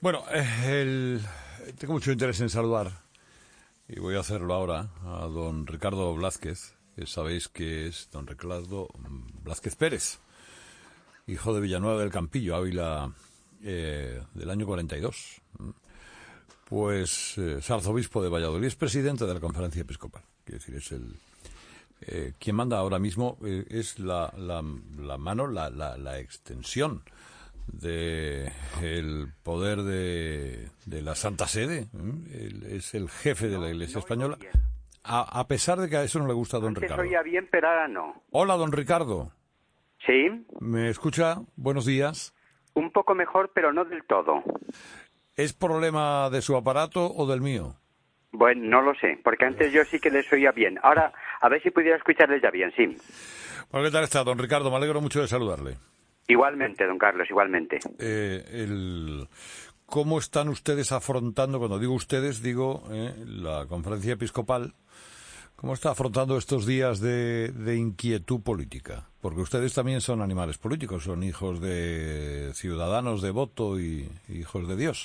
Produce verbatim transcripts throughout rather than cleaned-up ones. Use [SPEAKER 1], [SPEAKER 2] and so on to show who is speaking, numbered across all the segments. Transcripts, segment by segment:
[SPEAKER 1] Bueno, eh, el... tengo mucho interés en saludar, y voy a hacerlo ahora, a don Ricardo Blázquez, que sabéis que es don Ricardo Blázquez Pérez, hijo de Villanueva del Campillo, Ávila, eh, del año cuarenta y dos. Pues eh, es arzobispo de Valladolid, es presidente de la Conferencia Episcopal. Quiere decir, es el... Eh, quien manda ahora mismo eh, es la, la, la mano, la, la, la extensión de el poder de, de la Santa Sede. ¿eh? El, es el jefe de la Iglesia
[SPEAKER 2] no,
[SPEAKER 1] Española.
[SPEAKER 2] no
[SPEAKER 1] A, a pesar de que a eso no le gusta a don
[SPEAKER 2] Antes
[SPEAKER 1] Ricardo.
[SPEAKER 2] oía bien, pero ahora no.
[SPEAKER 1] Hola, don Ricardo.
[SPEAKER 2] ¿Sí?
[SPEAKER 1] ¿Me escucha? Buenos días.
[SPEAKER 2] Un poco mejor, pero no del todo.
[SPEAKER 1] ¿Es problema de su aparato o del mío?
[SPEAKER 2] Bueno, no lo sé, porque antes yo sí que les oía bien. Ahora, a ver si pudiera escucharles ya bien, sí.
[SPEAKER 1] Bueno, ¿qué tal está, don Ricardo? Me alegro mucho de saludarle.
[SPEAKER 2] Igualmente, don Carlos, igualmente.
[SPEAKER 1] Eh, el... ¿Cómo están ustedes afrontando, cuando digo ustedes, digo eh, la Conferencia Episcopal, cómo está afrontando estos días de, de inquietud política? Porque ustedes también son animales políticos, son hijos de ciudadanos de voto y hijos de Dios.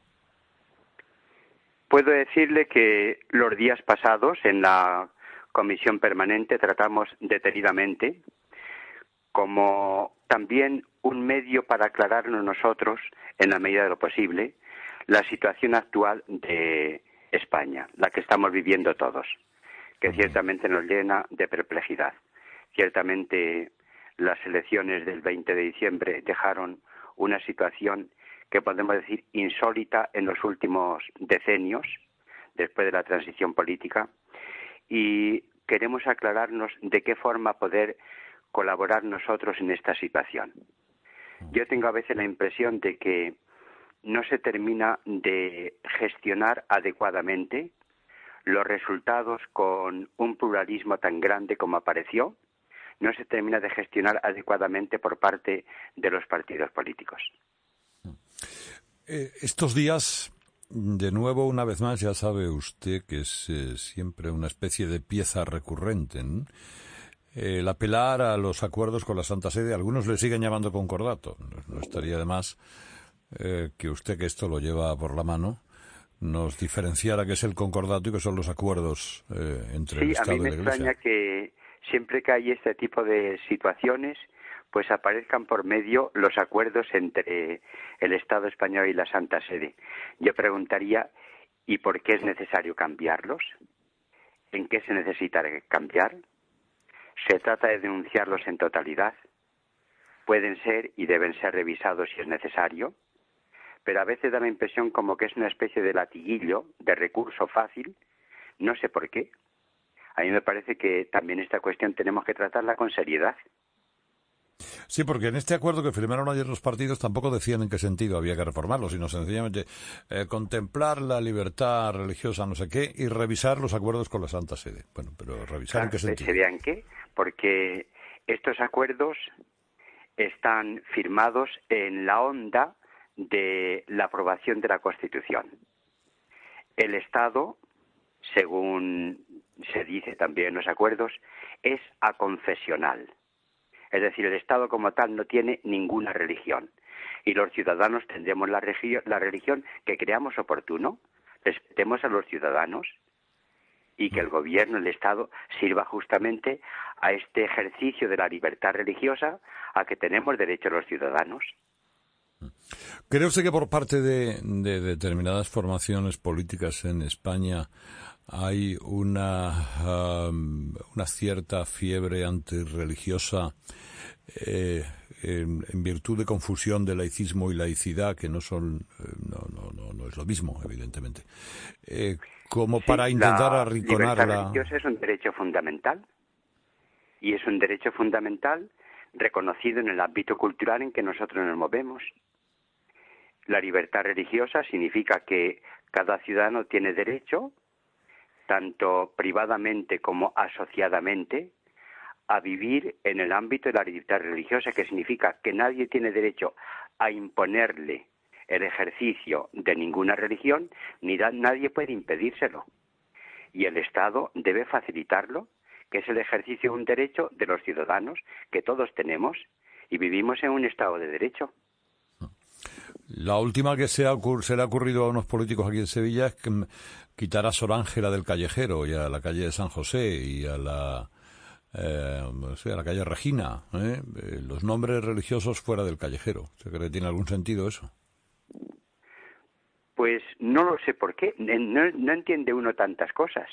[SPEAKER 2] Puedo decirle que los días pasados en la comisión permanente tratamos detenidamente como también un medio para aclararnos nosotros, en la medida de lo posible, la situación actual de España, la que estamos viviendo todos, que ciertamente nos llena de perplejidad. Ciertamente las elecciones del veinte de diciembre dejaron una situación que podemos decir insólita en los últimos decenios, después de la transición política, y queremos aclararnos de qué forma poder colaborar nosotros en esta situación. Yo tengo a veces la impresión de que no se termina de gestionar adecuadamente los resultados con un pluralismo tan grande como apareció, no se termina de gestionar adecuadamente por parte de los partidos políticos.
[SPEAKER 1] Eh, estos días, de nuevo, una vez más, ya sabe usted que es eh, siempre una especie de pieza recurrente, ¿no? El apelar a los acuerdos con la Santa Sede, algunos le siguen llamando concordato. No, no estaría de más eh, que usted, que esto lo lleva por la mano, nos diferenciara qué es el concordato y qué son los acuerdos eh, entre
[SPEAKER 2] sí,
[SPEAKER 1] el Estado y la
[SPEAKER 2] Sí,
[SPEAKER 1] Iglesia.
[SPEAKER 2] a mí me extraña que siempre que hay este tipo de situaciones, pues aparezcan por medio los acuerdos entre el Estado español y la Santa Sede. Yo preguntaría, ¿y por qué es necesario cambiarlos? ¿En qué se necesita cambiar? Se trata de denunciarlos en totalidad. Pueden ser y deben ser revisados si es necesario, pero a veces da la impresión como que es una especie de latiguillo, de recurso fácil, no sé por qué. A mí me parece que también esta cuestión tenemos que tratarla con seriedad.
[SPEAKER 1] Sí, porque en este acuerdo que firmaron ayer los partidos tampoco decían en qué sentido había que reformarlo, sino sencillamente eh, contemplar la libertad religiosa, no sé qué, y revisar los acuerdos con la Santa Sede. Bueno, pero revisar
[SPEAKER 2] Claro,
[SPEAKER 1] en qué sentido.
[SPEAKER 2] ¿sería en qué? Porque estos acuerdos están firmados en la onda de la aprobación de la Constitución. El Estado, según se dice también en los acuerdos, es aconfesional. Es decir, el Estado como tal no tiene ninguna religión. Y los ciudadanos tendremos la, regio- la religión que creamos oportuno, respetemos a los ciudadanos y que el gobierno, el Estado, sirva justamente a este ejercicio de la libertad religiosa a que tenemos derecho los ciudadanos.
[SPEAKER 1] ¿Cree usted que por parte de, de determinadas formaciones políticas en España hay una, um, una cierta fiebre antirreligiosa eh, en, en virtud de confusión de laicismo y laicidad, que no son, eh, no, no, no, no es lo mismo, evidentemente, eh, como
[SPEAKER 2] Sí,
[SPEAKER 1] para intentar
[SPEAKER 2] la
[SPEAKER 1] arrinconar
[SPEAKER 2] libertad
[SPEAKER 1] la...
[SPEAKER 2] religiosa es un derecho fundamental y es un derecho fundamental reconocido en el ámbito cultural en que nosotros nos movemos. La libertad religiosa significa que cada ciudadano tiene derecho, tanto privadamente como asociadamente, a vivir en el ámbito de la libertad religiosa, que significa que nadie tiene derecho a imponerle el ejercicio de ninguna religión, ni da, nadie puede impedírselo. Y el Estado debe facilitarlo, que es el ejercicio de un derecho de los ciudadanos que todos tenemos y vivimos en un Estado de derecho.
[SPEAKER 1] La última que se, ha ocur se le ha ocurrido a unos políticos aquí en Sevilla es que quitar a Sor Ángela del Callejero y a la calle de San José y a la, eh, no sé, a la calle Regina, ¿eh? Eh, los nombres religiosos fuera del callejero. ¿Se cree que tiene algún sentido eso?
[SPEAKER 2] Pues no lo sé por qué. No, no entiende uno tantas cosas.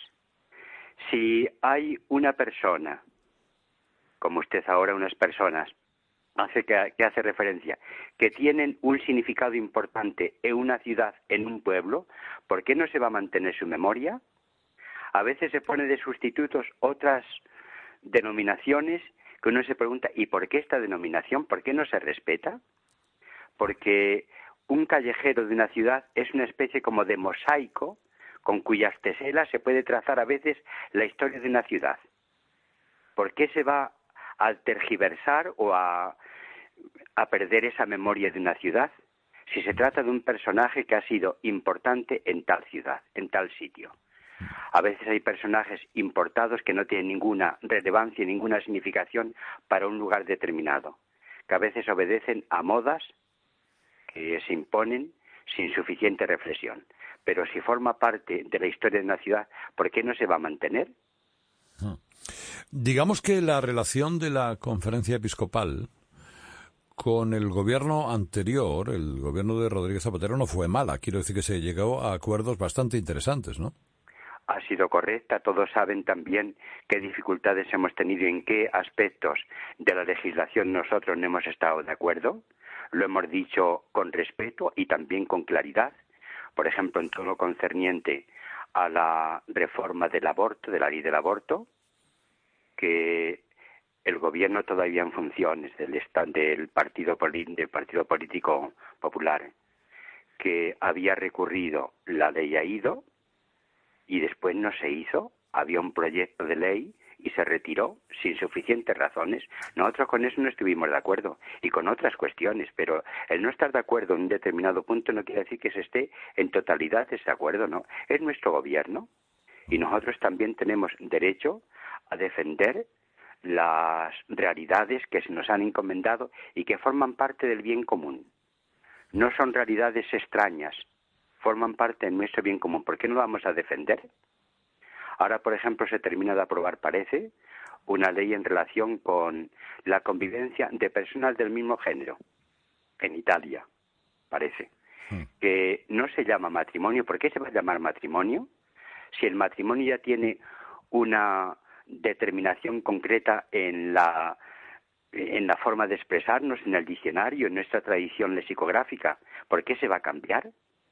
[SPEAKER 2] Si hay una persona, como usted ahora, unas personas, hace que, que hace referencia, que tienen un significado importante en una ciudad, en un pueblo, ¿por qué no se va a mantener su memoria? A veces se pone de sustitutos otras denominaciones que uno se pregunta, ¿y por qué esta denominación? ¿Por qué no se respeta? Porque un callejero de una ciudad es una especie como de mosaico con cuyas teselas se puede trazar a veces la historia de una ciudad. ¿Por qué se va a tergiversar o a, a perder esa memoria de una ciudad si se trata de un personaje que ha sido importante en tal ciudad, en tal sitio? A veces hay personajes importados que no tienen ninguna relevancia, ninguna significación para un lugar determinado, que a veces obedecen a modas que se imponen sin suficiente reflexión. Pero si forma parte de la historia de una ciudad, ¿por qué no se va a mantener?
[SPEAKER 1] Digamos que la relación de la Conferencia Episcopal con el gobierno anterior, el gobierno de Rodríguez Zapatero, no fue mala. Quiero decir que se llegó a acuerdos bastante interesantes, ¿no?
[SPEAKER 2] Ha sido correcta. Todos saben también qué dificultades hemos tenido y en qué aspectos de la legislación nosotros no hemos estado de acuerdo. Lo hemos dicho con respeto y también con claridad. Por ejemplo, en todo lo concerniente a la reforma del aborto, de la ley del aborto, que el gobierno todavía en funciones del, del, partido, del Partido Político Popular, que había recurrido, la ley ha ido y después no se hizo, había un proyecto de ley y se retiró sin suficientes razones. Nosotros con eso no estuvimos de acuerdo y con otras cuestiones, pero el no estar de acuerdo en un determinado punto no quiere decir que se esté en totalidad de ese acuerdo, no. Es nuestro gobierno y nosotros también tenemos derecho a defender las realidades que se nos han encomendado y que forman parte del bien común. No son realidades extrañas, forman parte de nuestro bien común. ¿Por qué no lo vamos a defender? Ahora, por ejemplo, se termina de aprobar, parece, una ley en relación con la convivencia de personas del mismo género, en Italia, parece, que no se llama matrimonio. ¿Por qué se va a llamar matrimonio? Si el matrimonio ya tiene una determinación concreta en la, en la forma de expresarnos, en el diccionario, en nuestra tradición lexicográfica, ¿por qué se va a cambiar?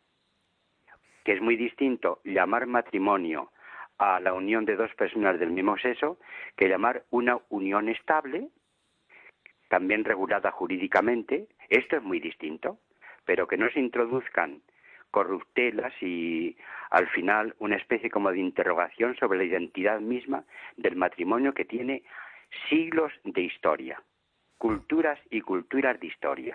[SPEAKER 2] Que es muy distinto llamar matrimonio a la unión de dos personas del mismo sexo que llamar una unión estable, también regulada jurídicamente. Esto es muy distinto, pero que no se introduzcan corruptelas y al final una especie como de interrogación sobre la identidad misma del matrimonio que tiene siglos de historia, culturas y culturas de historia.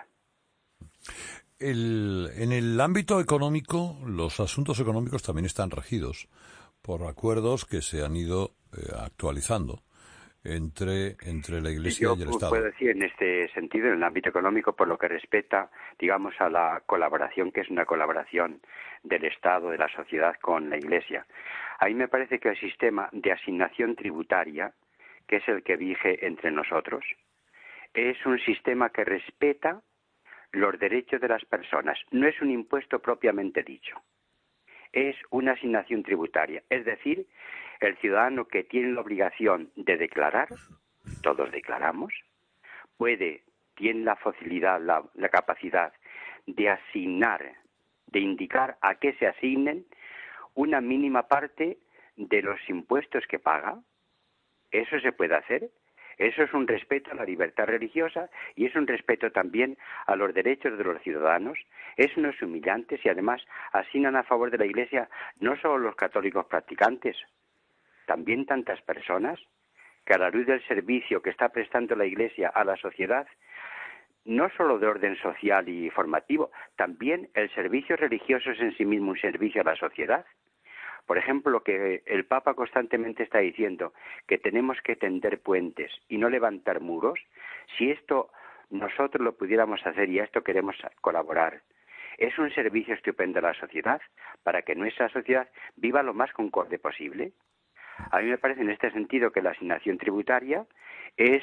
[SPEAKER 1] El, en el ámbito económico, los asuntos económicos también están regidos por acuerdos que se han ido eh, actualizando entre, entre la Iglesia
[SPEAKER 2] Yo
[SPEAKER 1] y el Estado.
[SPEAKER 2] puedo decir en este sentido, en el ámbito económico, por lo que respecta, digamos, a la colaboración, que es una colaboración del Estado, de la sociedad con la Iglesia. A mí me parece que el sistema de asignación tributaria, que es el que rige entre nosotros, es un sistema que respeta los derechos de las personas. No es un impuesto propiamente dicho. Es una asignación tributaria. Es decir, el ciudadano que tiene la obligación de declarar, todos declaramos, puede, tiene la facilidad, la, la capacidad de asignar, de indicar a qué se asignen una mínima parte de los impuestos que paga. Eso se puede hacer. Eso es un respeto a la libertad religiosa y es un respeto también a los derechos de los ciudadanos. Eso no es humillante si además asignan a favor de la Iglesia no solo los católicos practicantes, también tantas personas que a la luz del servicio que está prestando la Iglesia a la sociedad, no solo de orden social y formativo, también el servicio religioso es en sí mismo un servicio a la sociedad. Por ejemplo, lo que el Papa constantemente está diciendo, que tenemos que tender puentes y no levantar muros, si esto nosotros lo pudiéramos hacer y a esto queremos colaborar, Es un servicio estupendo a la sociedad para que nuestra sociedad viva lo más concorde posible. A mí me parece en este sentido que la asignación tributaria es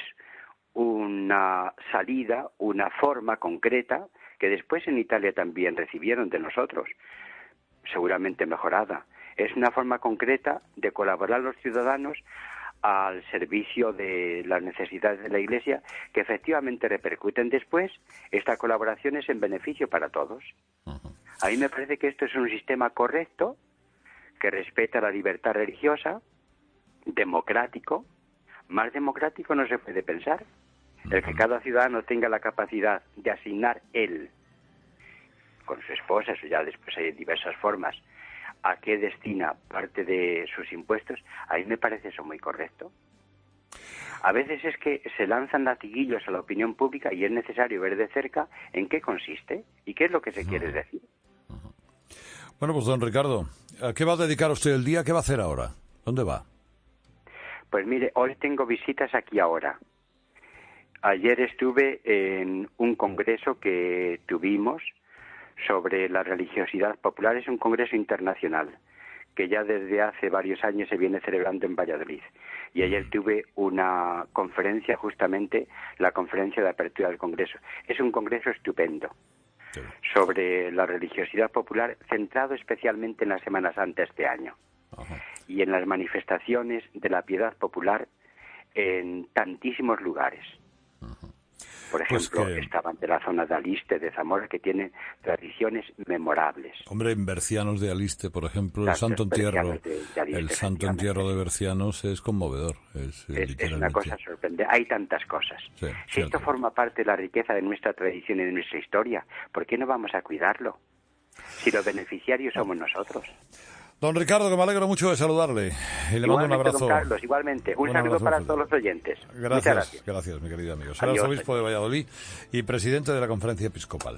[SPEAKER 2] una salida, una forma concreta que después en Italia también recibieron de nosotros, seguramente mejorada. Es una forma concreta de colaborar los ciudadanos al servicio de las necesidades de la Iglesia, que efectivamente repercuten después. Esta colaboración es en beneficio para todos. A mí me parece que esto es un sistema correcto, que respeta la libertad religiosa, democrático. Más democrático no se puede pensar. El que cada ciudadano tenga la capacidad de asignar él, con su esposa, eso ya después hay diversas formas, a qué destina parte de sus impuestos, a mí me parece eso muy correcto. A veces es que se lanzan latiguillos a la opinión pública y es necesario ver de cerca en qué consiste y qué es lo que se quiere decir.
[SPEAKER 1] Bueno, pues don Ricardo, ¿a qué va a dedicar usted el día? ¿Qué va a hacer ahora? ¿Dónde va?
[SPEAKER 2] Pues mire, hoy tengo visitas aquí ahora. Ayer estuve en un congreso que tuvimos sobre la religiosidad popular. Es un congreso internacional que ya desde hace varios años se viene celebrando en Valladolid. Y ayer tuve una conferencia, justamente la conferencia de apertura del congreso. Es un congreso estupendo sobre la religiosidad popular, centrado especialmente en la Semana Santa este año. Ajá. Y en las manifestaciones de la piedad popular en tantísimos lugares. Ajá. Por ejemplo, pues que... estaban de la zona de Aliste, de Zamora, que tienen tradiciones memorables.
[SPEAKER 1] Hombre, en Bercianos de Aliste, por ejemplo, el Santo Entierro, de, de Aliste, el Santo Entierro de Bercianos es conmovedor. Es,
[SPEAKER 2] es, es una cosa sorprendente. Hay tantas cosas. Sí, si cierto. Esto forma parte de la riqueza de nuestra tradición y de nuestra historia, ¿por qué no vamos a cuidarlo? Si los beneficiarios somos nosotros.
[SPEAKER 1] Don Ricardo, que me alegro mucho de saludarle. Y le mando un abrazo.
[SPEAKER 2] Don Carlos, igualmente. Un, un saludo para todos los oyentes.
[SPEAKER 1] Gracias, gracias, gracias, mi querido amigo. Será arzobispo de Valladolid y presidente de la Conferencia Episcopal.